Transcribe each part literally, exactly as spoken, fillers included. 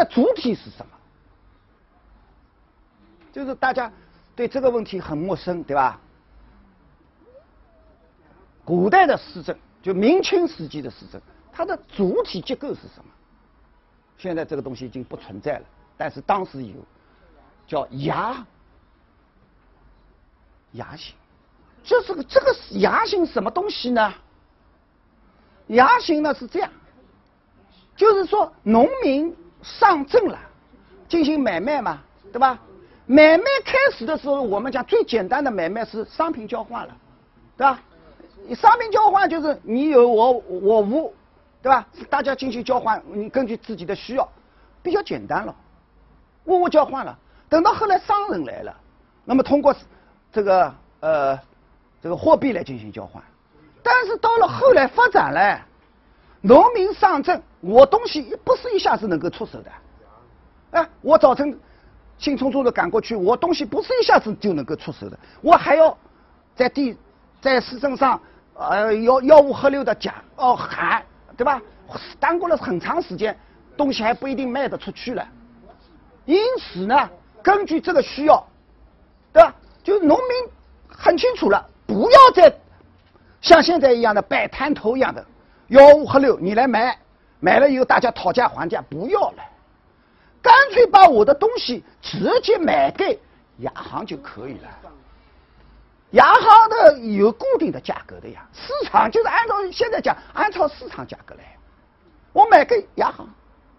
主体是什么？就是大家对这个问题很陌生，对吧？古代的市政，就明清时期的市政，它的主体结构是什么？现在这个东西已经不存在了，但是当时有，叫衙衙行。这是个这个衙行什么东西呢？衙行呢是这样，就是说农民上镇了，进行买卖嘛，对吧？买卖开始的时候，我们讲最简单的买卖是商品交换了，对吧？商品交换就是你有我我无，对吧？大家进行交换，你根据自己的需要，比较简单了，物物交换了。等到后来商人来了，那么通过这个呃这个货币来进行交换。但是到了后来发展了，农民上镇，我东西不是一下子能够出手的，哎，我早晨兴冲冲的赶过去，我东西不是一下子就能够出手的，我还要在地在市政上呃吆吆五喝六的讲哦喊，对吧？耽过了很长时间，东西还不一定卖得出去了。因此呢，根据这个需要，对吧？就农民很清楚了，不要再像现在一样的摆摊头一样的吆五喝六，你来买，买了以后大家讨价还价，不要了，干脆把我的东西直接买给衙行就可以了。衙行的有固定的价格的呀，市场就是按照现在讲，按照市场价格来，我买给衙行，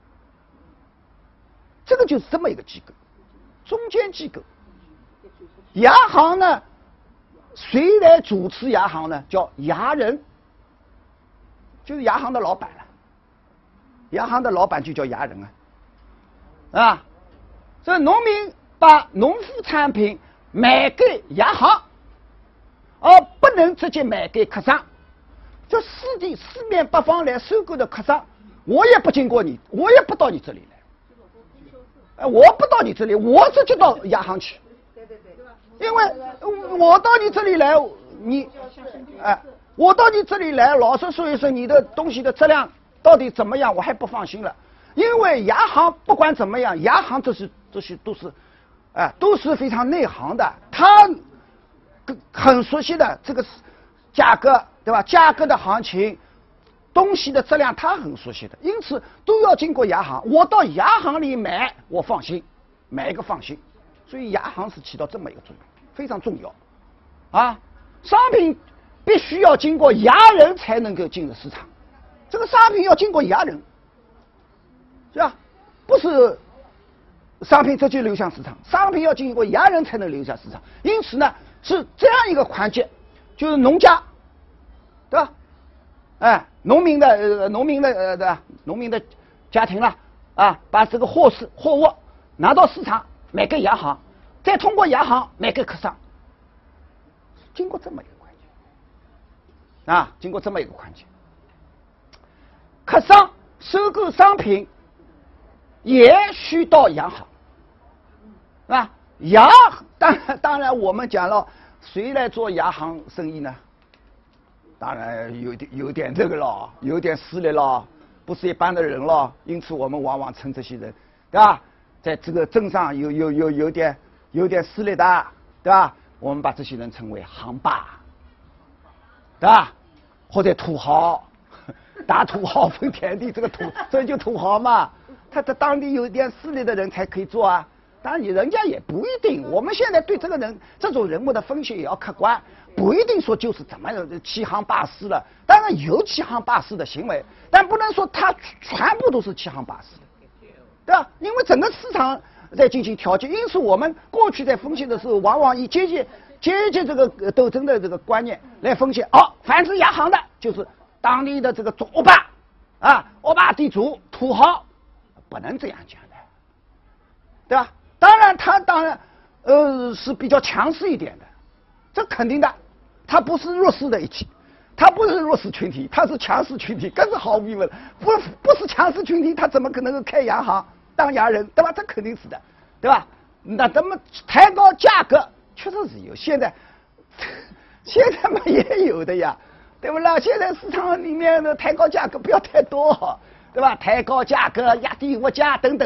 这个就是这么一个机构，中间机构。衙行呢，谁来主持衙行呢？叫衙人，就是衙行的老板了。衙行的老板就叫衙人啊，啊，这农民把农副产品买给衙行，而不能直接买给客商。这四地四面八方来收购的客商，我也不经过你，我也不到你这里来，哎，我不到你这里，我直接到衙行去。因为我到你这里来，你，哎，我到你这里来，老实说一声，你的东西的质量到底怎么样，我还不放心了。因为衙行不管怎么样，衙行这是这些都是，哎，都是非常内行的，他很熟悉的这个价格，对吧？价格的行情，东西的质量他很熟悉的，因此都要经过衙行。我到衙行里买，我放心，买一个放心。所以衙行是起到这么一个作用，非常重要啊！商品必须要经过衙人才能够进入市场，这个商品要经过衙人，是吧？不是商品直接流向市场，商品要经过衙人才能流向市场。因此呢，是这样一个环节，就是农家，对吧？哎，农民的呃，农民的呃，对吧？农民的家庭了啊，把这个货市货物拿到市场。买给衙行，再通过衙行买给客商，经过这么一个环节啊，经过这么一个环节，客商收购商品也需到衙行，啊，衙当然当然我们讲了，谁来做衙行生意呢？当然有点有点这个了，有点势力了，不是一般的人了，因此我们往往称这些人，对吧？在这个镇上有有有有点有点势力的，对吧？我们把这些人称为行霸，对吧？或者土豪，打土豪分田地，这个土这就土豪嘛。他在当地有点势力的人才可以做啊。当然，你人家也不一定。我们现在对这个人这种人物的分析也要客观，不一定说就是怎么欺行霸市了。当然有欺行霸市的行为，但不能说他全部都是欺行霸市的。对吧？因为整个市场在进行调节，因此我们过去在分析的时候，往往以阶级阶级这个斗争的这个观念来分析。哦，凡是衙行的，就是当地的这个恶霸啊，恶霸地主、土豪，不能这样讲的，对吧？当然，他当然呃是比较强势一点的，这肯定的，他不是弱势的一体。他不是弱势群体，他是强势群体，更是毫无疑问。不不是强势群体，他怎么可能够开衙行当衙人，对吧？这肯定是的，对吧？那咱们抬高价格，确实是有。现在现在嘛也有的呀，对不啦？现在市场里面的抬高价格不要太多，对吧？抬高价格、压低物价等等，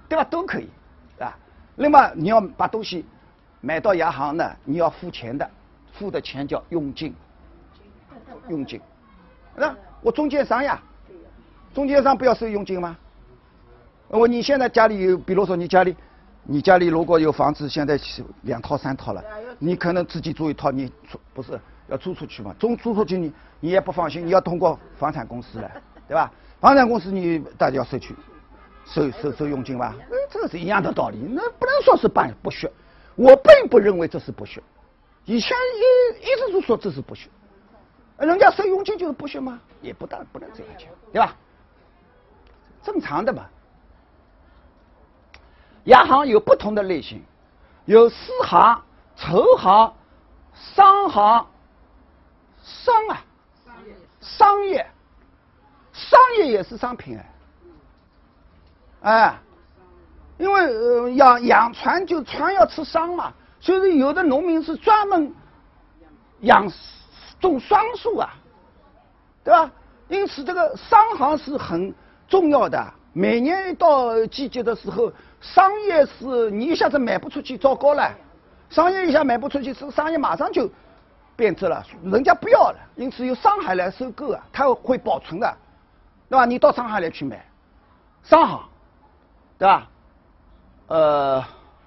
对吧？都可以啊。那么你要把东西买到亚行呢，你要付钱的，付的钱叫佣金，佣金。那我中间商呀，中间商不要收佣金吗？我你现在家里有，比如说你家里，你家里如果有房子，现在两套三套了，你可能自己租一套，你出不是要租出去嘛？租租出去你你也不放心，你要通过房产公司来，对吧？房产公司你大家要收取收收收佣金吧？哎，这个是一样的道理，那不能说是办不学，我并不认为这是不学，以前一一直都说这是不学，人家收佣金就是不学吗？也不当不能这样讲，对吧？正常的嘛。亚行有不同的类型，有私行、筹行、商行、商啊，商业，商业也是商品哎，哎，因为呃养养船就船要吃桑嘛，所以有的农民是专门养种桑树啊，对吧？因此这个商行是很重要的。每年一到季节的时候，商业是你一下子卖不出去，糟糕了。商业一下卖不出去，这个商业马上就变质了，人家不要了。因此由上海来收购啊，它会保存的，对吧？你到上海来去买，商行，对吧？呃，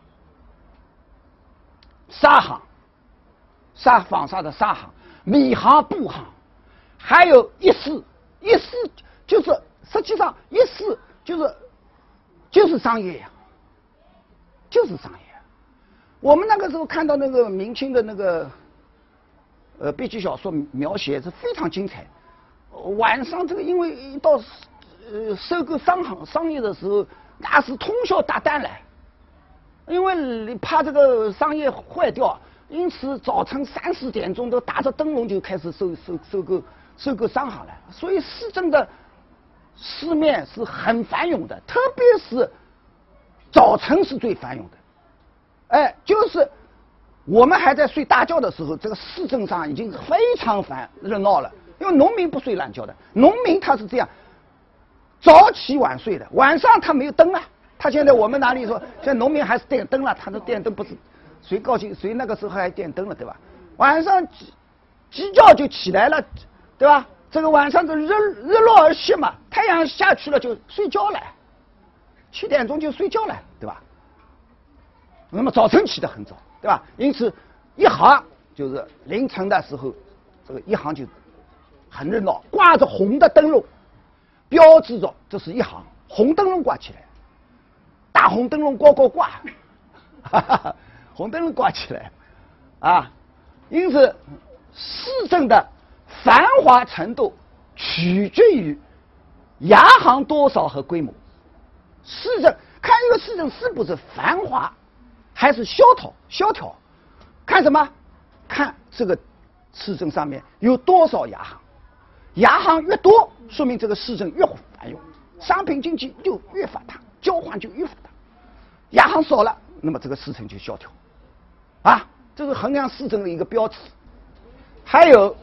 纱行，纱纺纱的纱行，米行、布行，还有一市，一市就是实际上一市。就是就是商业呀，就是商业。我们那个时候看到那个明清的那个呃编剧小说描写是非常精彩。晚上这个因为一到呃收购商行商业的时候，那是通宵达旦了，因为你怕这个商业坏掉，因此早晨三四点钟都打着灯笼就开始收收收购收购商行了，所以市政的市面是很繁荣的，特别是早晨是最繁荣的。哎，就是我们还在睡大觉的时候，这个市政上已经非常繁热闹了。因为农民不睡懒觉的，农民他是这样，早起晚睡的，晚上他没有灯啊。他现在我们哪里说，现在农民还是电灯了，他的电灯不是谁高兴谁那个时候还电灯了，对吧？晚上鸡鸡叫就起来了，对吧？这个晚上这日日落而息嘛，太阳下去了就睡觉了，七点钟就睡觉了，对吧？那么早晨起得很早，对吧？因此一行就是凌晨的时候，这个一行就很热闹，挂着红的灯笼，标志着这是一行，红灯笼挂起来，大红灯笼高高挂，哈哈，红灯笼挂起来，啊，因此市政的繁华程度取决于亚行多少和规模。市政看一个市政是不是繁华，还是萧条？萧条，看什么？看这个市政上面有多少亚行。亚行越多，说明这个市政越繁荣，商品经济就越发达，交换就越发达。亚行少了，那么这个市政就萧条。啊，这是衡量市政的一个标尺。还有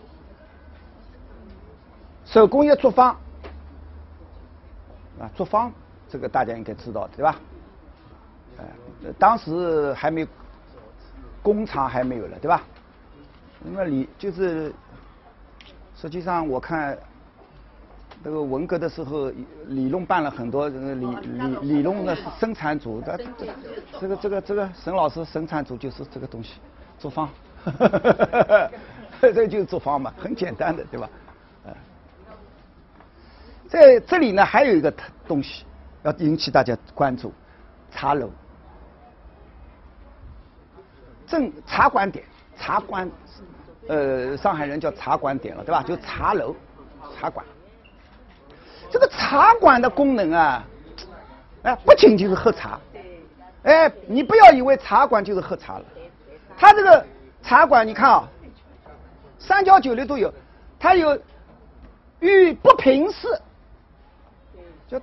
手工业作坊啊，作坊这个大家应该知道对吧？呃，当时还没工厂还没有了对吧？那么理就是实际上我看那个文革的时候，李弄办了很多这个李李李弄的生产组的这个这个这个沈老师生产组就是这个东西作坊，这个就是作坊嘛，很简单的对吧？在这里呢，还有一个东西要引起大家关注，茶楼。正茶馆点，茶馆，呃，上海人叫茶馆点了，对吧？就茶楼，茶馆。这个茶馆的功能啊，哎，不仅仅是喝茶，哎，你不要以为茶馆就是喝茶了，它这个茶馆你看啊，三教九流都有，它有与不平事。就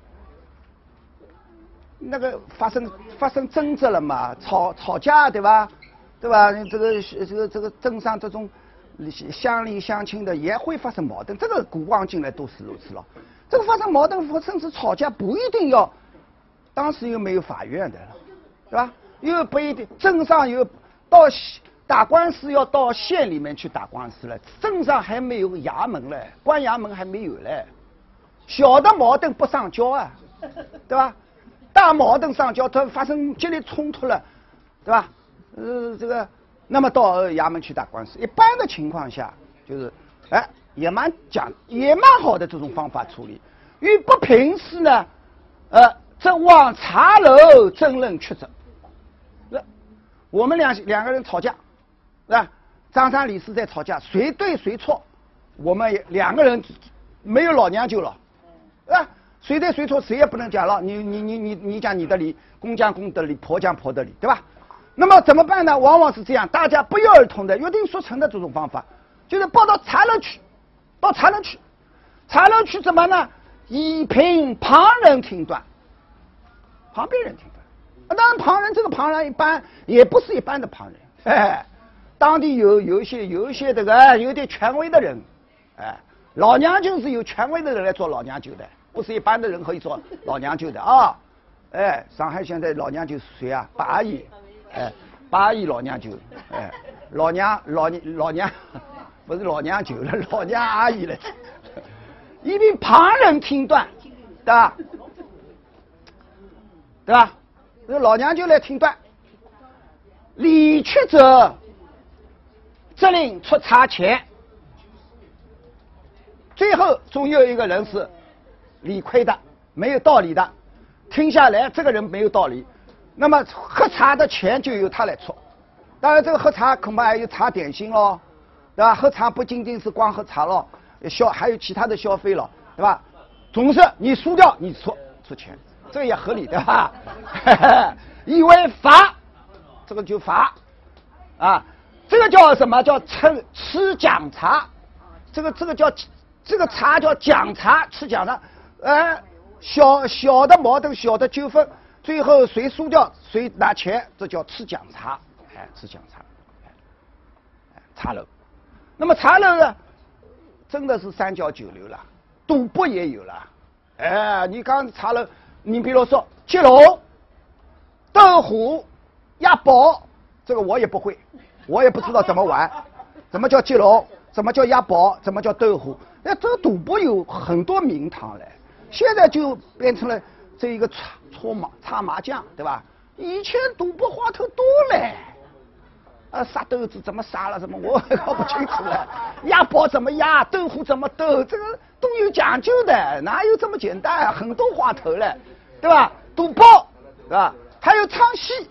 那个发生发生争执了嘛，吵吵架对吧？对吧？这个这个这个镇上这种乡里乡亲的也会发生矛盾，这个古往今来都是如此了。这个发生矛盾甚至吵架不一定要当时又没有法院的，对吧？又不一定，镇上有到打官司要到县里面去打官司了，镇上还没有衙门嘞，官衙门还没有嘞。小的矛盾不上交啊，对吧？大矛盾上交，它发生激烈冲突了，对吧？呃，这个，那么到衙门去打官司，一般的情况下就是，哎，也蛮讲，也蛮好的这种方法处理。遇不平事呢，呃，则往茶楼争论曲折。那我们两两个人吵架，是吧？张三李四在吵架，谁对谁错，我们也两个人没有老娘舅了，啊，谁对谁错谁也不能讲了，你你你你你讲你的理，公讲公的理，婆讲婆的理，对吧？那么怎么办呢？往往是这样，大家不约而同的约定俗成的这种方法，就是报到茶楼去，到茶楼去，茶楼去怎么呢？以凭旁人听断，旁边人听断。啊，当然旁人这个旁人一般也不是一般的旁人，哎，当地有有一些有一些这个有点权威的人，哎，老娘舅是有权威的人来做老娘舅的，不是一般的人可以做老娘舅的啊。哎，上海现在老娘舅是谁啊？八阿姨，哎，八阿姨老娘舅，哎，老娘老老娘不是老娘舅了，老娘阿姨了。因为旁人听断，对吧？对吧？这老娘就来听断。理屈者，责令出茶钱。最后总有一个人是理亏的，没有道理的，听下来这个人没有道理，那么喝茶的钱就由他来出。当然，这个喝茶恐怕还有茶点心咯，对吧？喝茶不仅仅是光喝茶咯。消还有其他的消费了，对吧？总是你输掉你出出钱，这个也合理，对吧？以为罚，这个就罚啊，这个叫什么叫吃吃奖茶？这个这个叫这个茶叫奖茶，吃奖茶。呃，小小的矛盾、小的纠纷，最后谁输掉谁拿钱，这叫吃奖茶。哎，吃奖茶，哎，茶楼。那么茶楼呢？真的是三教九流了，赌博也有了。哎，你刚查了，你比如说接龙、斗虎、押宝，这个我也不会，我也不知道怎么玩。怎么叫接龙？怎么叫押宝？怎么叫斗虎？那这个赌博有很多名堂嘞，现在就变成了这一个搓搓麻擦麻将，对吧？以前赌博花头多嘞。啊，杀豆子怎么杀了？怎么我也搞不清楚了。押宝怎么押？斗虎怎么斗？这个都有讲究的，哪有这么简单啊？很多花头了，对吧？赌博，对吧？还有唱戏，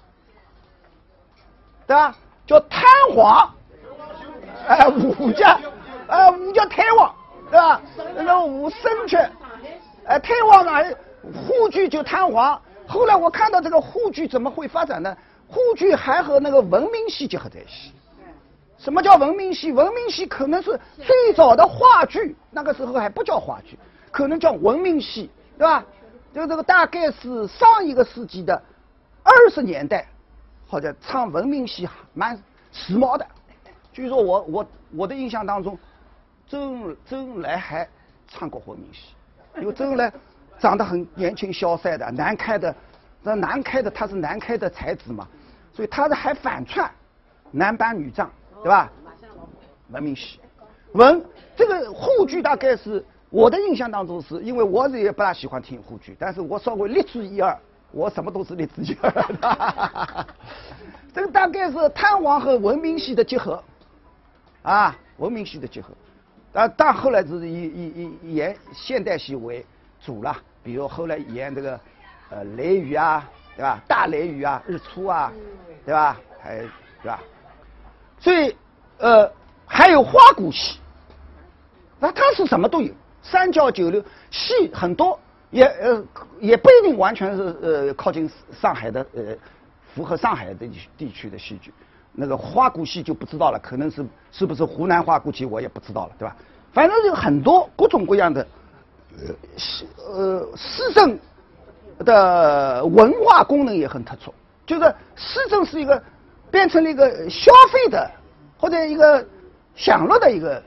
对吧？叫贪皇，哎，武家，呃，武叫贪王，对吧？那个武生去，哎，贪王呢，沪剧就贪皇。后来我看到这个沪剧怎么会发展呢？沪剧还和那个文明戏结合在一起。什么叫文明戏？文明戏可能是最早的话剧，那个时候还不叫话剧，可能叫文明戏，对吧？就这个大概是上一个世纪的二十年代，好像唱文明戏蛮时髦的。据说我我我的印象当中，周恩周恩来还唱过文明戏，因为周恩来长得很年轻潇洒的，南开的，那南开的他是南开的才子嘛。所以他是还反串男扮女装，对吧？文明戏，文这个沪剧大概是我的印象当中是，因为我也不大喜欢听沪剧，但是我稍微略知一二，我什么都是略知一二。这个大概是贪王和文明戏的结合，啊，文明戏的结合。但但后来是以以以演现代戏为主了，比如后来演这个呃雷雨啊，对吧？大雷雨啊，日出啊。对吧？还对吧？所以呃，还有花鼓戏，那它是什么都有，三教九流，戏很多，也呃也不一定完全是呃靠近上海的呃符合上海的地区的戏剧。那个花鼓戏就不知道了，可能是是不是湖南花鼓戏我也不知道了，对吧？反正有很多各种各样的呃呃市政的文化功能也很突出。就是市政是一个变成了一个消费的或者一个享乐的一个，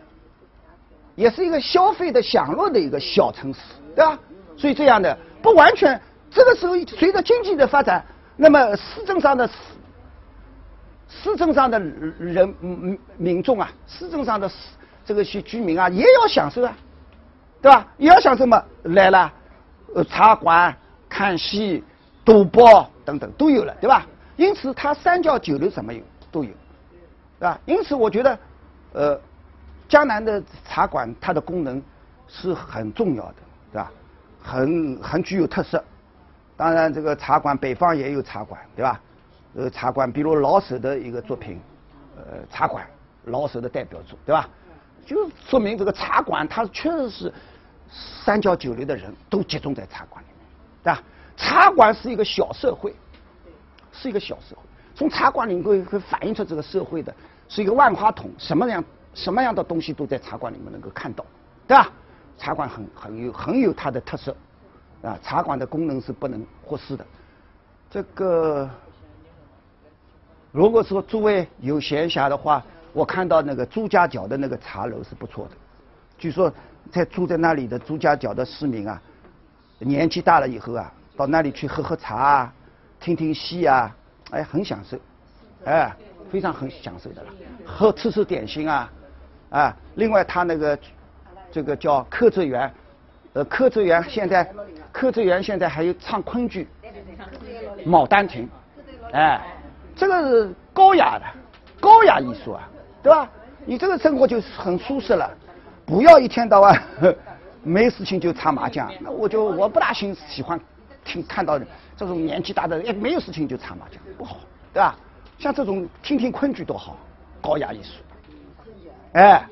也是一个消费的享乐的一个小城市，对吧？所以这样的不完全这个时候随着经济的发展，那么市政上的市市政上的人民民众啊，市政上的这个些居民啊，也要享受啊，对吧？也要享受嘛，来了，呃，茶馆、看戏、赌博等等都有了，对吧？因此，它三教九流什么有都有，对吧？因此，我觉得，呃，江南的茶馆它的功能是很重要的，对吧？很很具有特色。当然，这个茶馆北方也有茶馆，对吧？呃，茶馆，比如老舍的一个作品，呃，茶馆，老舍的代表作，对吧？就说明这个茶馆，它确实是三教九流的人都集中在茶馆里面，对吧？茶馆是一个小社会，是一个小社会。从茶馆里会会反映出这个社会的是一个万花筒，什么样什么样的东西都在茶馆里面能够看到，对吧？茶馆很很有很有它的特色，啊，茶馆的功能是不能忽视的。这个如果说诸位有闲暇的话，我看到那个朱家角的那个茶楼是不错的。据说在住在那里的朱家角的市民啊，年纪大了以后啊，到那里去喝喝茶啊，听听戏啊，哎，很享受，哎，非常很享受的了。喝吃吃点心啊，啊，另外他那个这个叫柯泽园，呃，柯泽园现在柯泽园现在还有唱昆剧，《牡丹亭》，哎，这个是高雅的高雅艺术啊，对吧？你这个生活就很舒适了，不要一天到晚没事情就打麻将。那我就我不大喜喜欢听看到这种年纪大的人，哎，没有事情就打麻将，不好，对吧？像这种听听昆剧多好，高雅艺术，哎。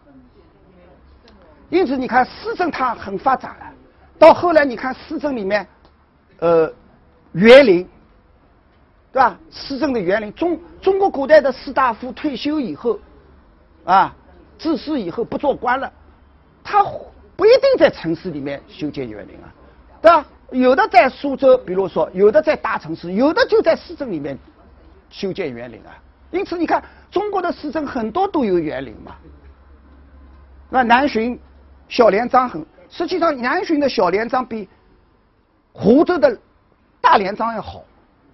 因此你看市政它很发展了，到后来你看市政里面，呃，园林，对吧？市政的园林，中中国古代的士大夫退休以后，啊，治世以后不做官了，他不一定在城市里面修建园林啊，对吧？有的在苏州，比如说，有的在大城市，有的就在市政里面修建园林啊。因此你看中国的市政很多都有园林嘛。那南浔小连庄很，实际上南浔的小连庄比湖州的大连庄要好。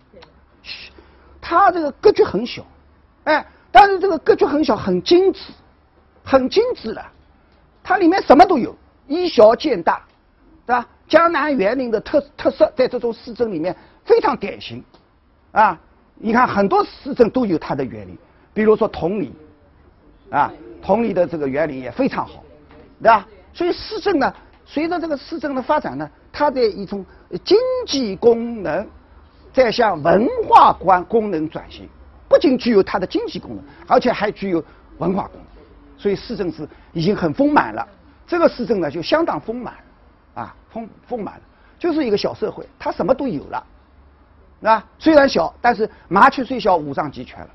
它这个格局很小，哎，但是这个格局很小，很精致，很精致了。它里面什么都有，以小见大，对吧？江南园林的特特色在这种市政里面非常典型，啊，你看很多市政都有它的园林，比如说同里，啊，同里的这个园林也非常好，对吧？所以市政呢，随着这个市政的发展呢，它的一种经济功能在向文化观功能转型，不仅具有它的经济功能，而且还具有文化功能。所以市政是已经很丰满了，这个市政呢就相当丰满，啊，丰丰满了，就是一个小社会，它什么都有了，啊，虽然小，但是麻雀虽小，五脏俱全了。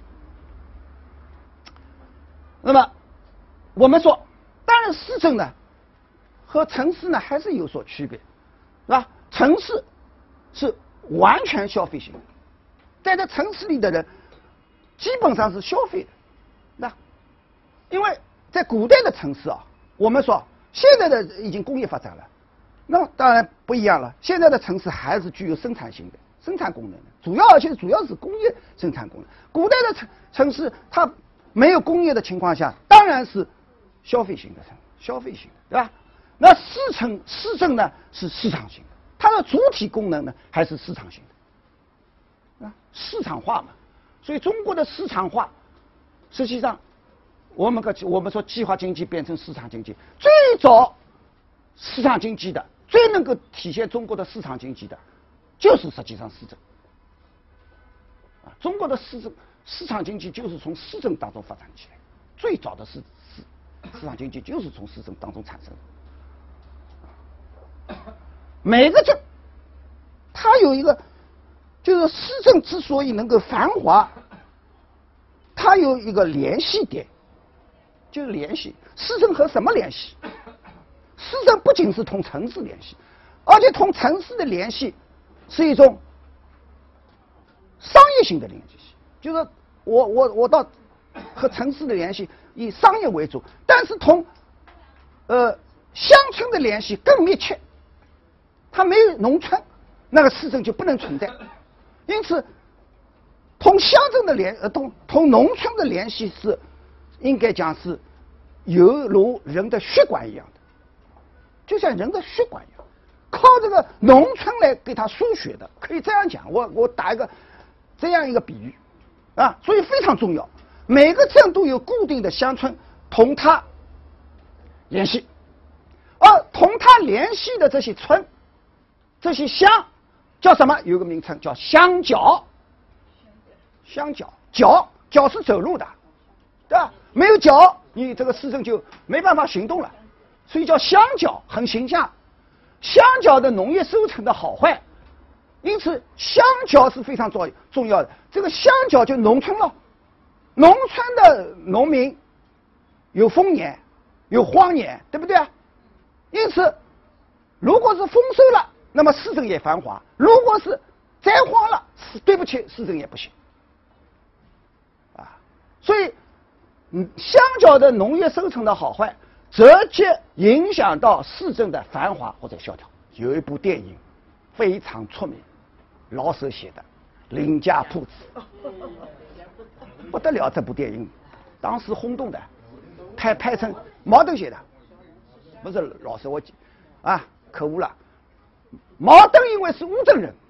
那么我们说，当然市政呢和城市呢还是有所区别，是吧？城市是完全消费型的，在这城市里的人基本上是消费的，那因为在古代的城市啊，我们说现在的已经工业发展了，那么当然不一样了，现在的城市还是具有生产性的生产功能的，主要而且主要是工业生产功能。古代的城城市它没有工业的情况下，当然是消费型的城，消费型的，对吧？那市城市政呢是市场型的，它的主体功能呢还是市场型的，啊，市场化嘛。所以中国的市场化，实际上我们个我们说计划经济变成市场经济，最早市场经济的最能够体现中国的市场经济的，就是实际上市政。啊，中国的市政市场经济就是从市政当中发展起来，最早的市市市场经济就是从市政当中产生的。每个镇，它有一个，就是市政之所以能够繁华，它有一个联系点，就是联系市政和什么联系？市政不仅是同城市联系，而且同城市的联系是一种商业性的联系，就是我我我到和城市的联系以商业为主，但是同呃乡村的联系更密切。它没有农村， 那个市政就不能存在。因此，同乡镇的联呃同同农村的联系是应该讲是犹如人的血管一样的，就像人的血管一样，靠这个农村来给他输血的，可以这样讲。我我打一个这样一个比喻啊，所以非常重要。每个镇都有固定的乡村同他联系，而同他联系的这些村、这些乡叫什么？有个名称叫乡角。乡角，角角是走路的，对吧？没有角，你这个市政就没办法行动了，所以叫乡角，很形象。乡角的农业收成的好坏，因此乡角是非常重重要的。这个乡角就农村了，农村的农民有丰年，有荒年，对不对啊？因此，如果是丰收了，那么市政也繁华；如果是灾荒了，对不起，市政也不行。啊，所以，嗯，乡角的农业收成的好坏，直接影响到市政的繁华或者萧条。有一部电影非常出名，老舍写的《林家铺子》，不得了，这部电影当时轰动的，拍拍成毛登写的，不是老舍，我啊可恶了。毛登因为是乌镇人，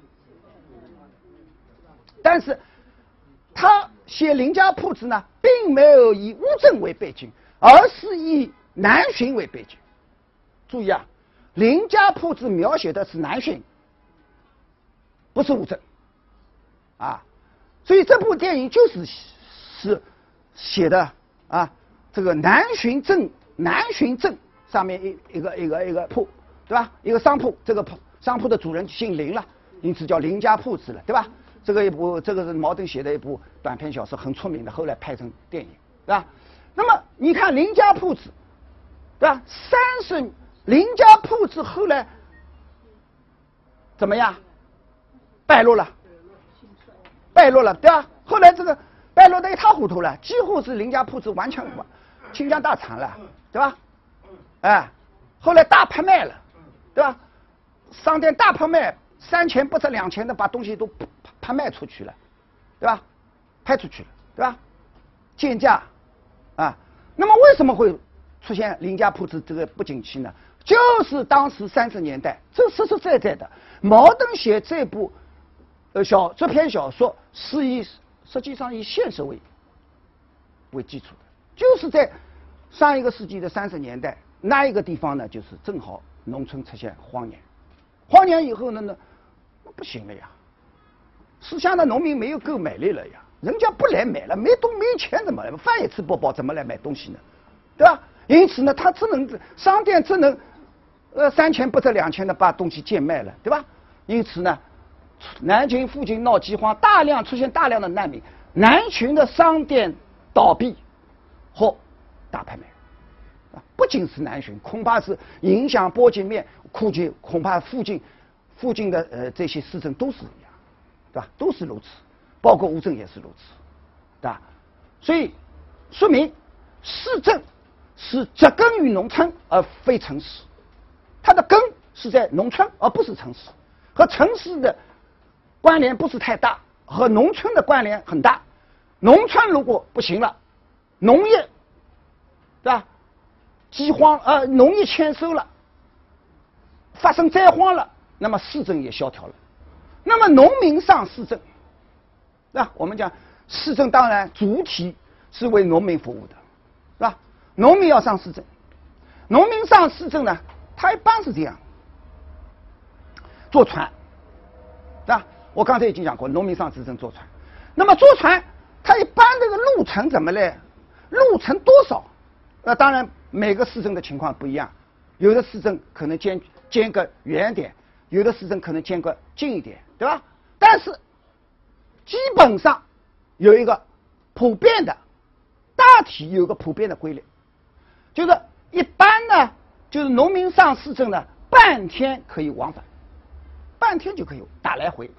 但是他写《林家铺子》呢，并没有以乌镇为背景，而是以南浔为背景。注意啊，《林家铺子》描写的是南浔，不是乌镇啊，所以这部电影就是是写的啊，这个南浔镇，南浔镇上面一一个一个一个铺，对吧？一个商铺，这个铺商铺的主人姓林了，因此叫林家铺子了，对吧？这个一部，这个是毛登写的一部短篇小说，很出名的，后来拍成电影，对吧？那么你看林家铺子，对吧？三十林家铺子后来怎么样？败落了，败落了，对吧？后来这个败落得一塌糊涂了，几乎是林家铺子完全倾家荡产了，对吧？哎，后来大拍卖了，对吧？商店大拍卖，三钱不值两钱的把东西都拍卖出去了，对吧？拍出去了，对吧？贱价啊！那么为什么会出现林家铺子这个不景气呢？就是当时三十年代，这实实在在的。毛登写这部呃小这篇小说是以实际上以现实为为基础的，就是在上一个世纪的三十年代，那一个地方呢，就是正好农村出现荒年。荒年以后呢，那不行了呀，市乡的农民没有购买力了呀，人家不来买了，没东没钱怎么来？饭也吃不饱，怎么来买东西呢？对吧？因此呢，他只能商店只能呃三钱不值两钱的把东西贱卖了，对吧？因此呢，南京附近闹饥荒，大量出现大量的难民，南浔的商店倒闭或大拍卖。不仅是南浔，恐怕是影响波及面，估计恐怕附近附近的呃这些市镇都是一样，对吧？都是如此，包括乌镇也是如此，对吧？所以说明市政是植根于农村而非城市，它的根是在农村而不是城市，和城市的关联不是太大，和农村的关联很大。农村如果不行了，农业，对吧？饥荒呃，农业欠收了，发生灾荒了，那么市政也萧条了。那么农民上市政，那我们讲市政当然主体是为农民服务的，是吧？农民要上市政，农民上市政呢，他一般是这样，坐船，对吧？我刚才已经讲过，农民上市政坐船。那么坐船，他一般这个路程怎么来？路程多少？那当然。每个市政的情况不一样，有的市政可能间间隔远点，有的市政可能间隔近一点，对吧？但是基本上有一个普遍的，大体有一个普遍的规律，就是一般呢，就是农民上市政呢，半天可以往返，半天就可以打来回，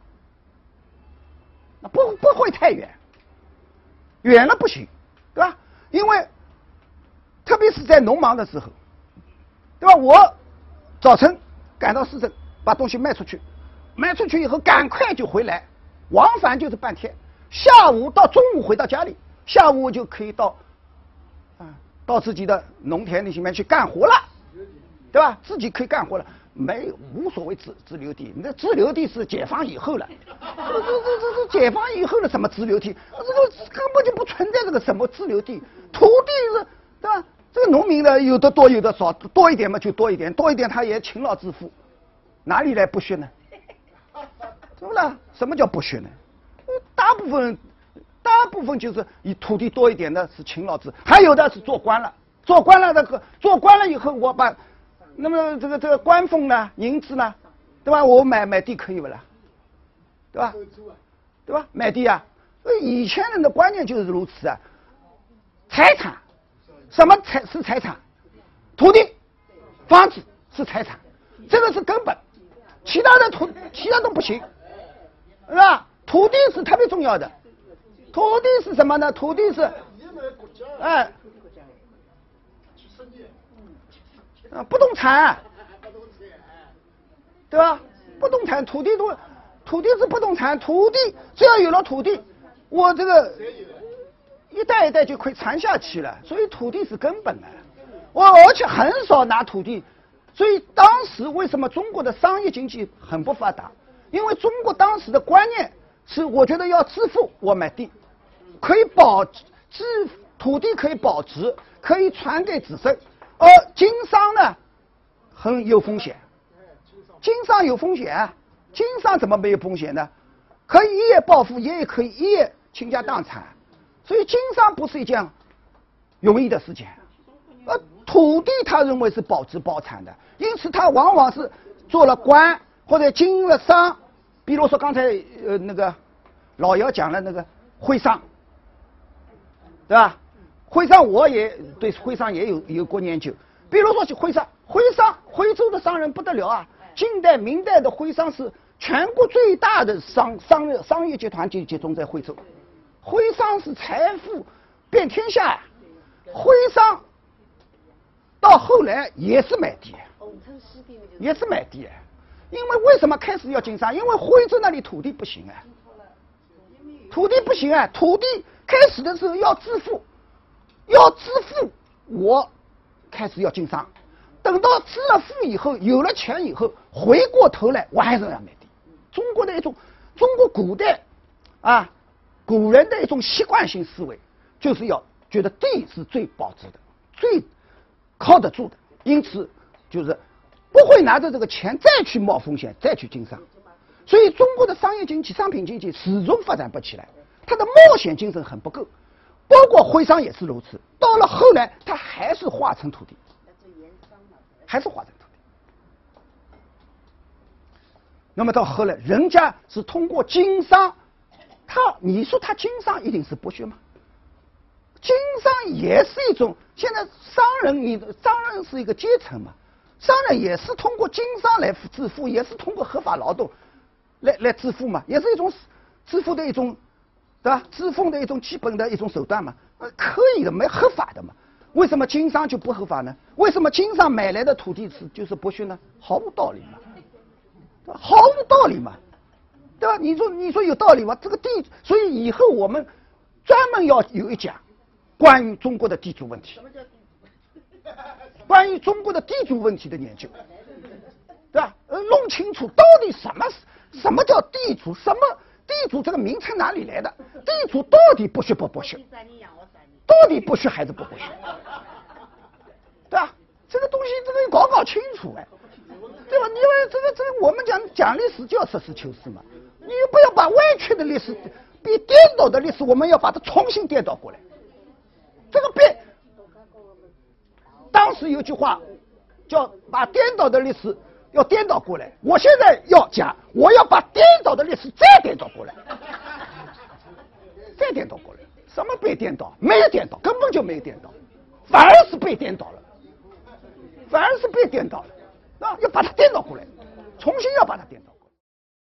那不不会太远，远了不行，对吧？因为特别是在农忙的时候，对吧？我早晨赶到市政，把东西卖出去， 卖出去以后赶快就回来，往返就是半天。下午到中午回到家里，下午就可以到啊到自己的农田里面去干活了，对吧？自己可以干活了，没有无所谓自自留地。那自留地是解放以后了，这这这这解放以后的什么自留地？这个根本就不存在这个什么自留地，土地是对吧？这个农民呢，有的多有的少，多一点嘛就多一点，多一点他也勤劳致富，哪里来剥削呢？对不啦？什么叫剥削呢？大部分大部分就是以土地多一点的是勤劳致，还有的是做官了，做官了那个做官了以后，我把那么这个这个官俸呢、银子呢，对吧？我买买地可以不啦？对吧？对吧？买地啊！以前人的观念就是如此啊，财产。什么财是财产？土地、房子是财产，这个是根本，其他的土其他都不行，是吧？土地是特别重要的，土地是什么呢？土地是，哎，啊，不动产，对吧？不动产，土地都，土地是不动产，土地只要有了土地，我这个。一代一代就可以传下去了，所以土地是根本的。我而且很少拿土地，所以当时为什么中国的商业经济很不发达？因为中国当时的观念是，我觉得要致富，我买地，可以保值，土地可以保值，可以传给子孙。而经商呢，很有风险。经商有风险啊，经商怎么没有风险呢？可以一夜暴富，也可以一夜倾家荡产。所以经商不是一件容易的事情，而土地他认为是保值保产的，因此他往往是做了官或者经了商，比如说刚才呃那个老姚讲了那个徽商，对吧？徽商我也对徽商也有有过研究，比如说徽商，徽商徽州的商人不得了啊，近代明代的徽商是全国最大的商商商业集团就集中在徽州。徽商是财富遍天下，徽商到后来也是买地，也是买地，因为为什么开始要经商？因为徽州那里土地不行啊，土地不行啊，土地开始的时候要致富，要致富，我开始要经商，等到致了富以后，有了钱以后，回过头来我还是要买地。中国的一种，中国古代啊。古人的一种习惯性思维，就是要觉得地是最保值的、最靠得住的，因此就是不会拿着这个钱再去冒风险、再去经商。所以中国的商业经济、商品经济始终发展不起来，它的冒险精神很不够。包括徽商也是如此，到了后来，它还是化成土地，还是化成土地。那么到后来，人家是通过经商。他，你说他经商一定是剥削吗？经商也是一种，现在商人，你商人是一个阶层嘛，商人也是通过经商来致富，也是通过合法劳动来来致富嘛，也是一种致富的一种，对吧？致富的一种基本的一种手段嘛，可以的，没合法的嘛。为什么经商就不合法呢？为什么经商买来的土地是就是剥削呢？毫无道理嘛，毫无道理嘛。对吧？你说你说有道理吗？这个地，所以以后我们专门要有一讲关于中国的地主问题，关于中国的地主问题的研究，对吧？呃，弄清楚到底什么什么叫地主，什么地主这个名称哪里来的？地主到底剥削不剥削？到底剥削还是不剥削？对吧？这个东西这个搞搞清楚哎，对吧？因为这个这个我们讲讲历史就要实事求是嘛。你不要把歪曲的历史、被颠倒的历史，我们要把它重新颠倒过来。这个变，当时有句话叫“把颠倒的历史要颠倒过来”。我现在要讲，我要把颠倒的历史再颠倒过来，再颠倒过来。什么被颠倒？没有颠倒，根本就没有颠倒，反而是被颠倒了，反而是被颠倒了啊！要把它颠倒过来，重新要把它颠倒。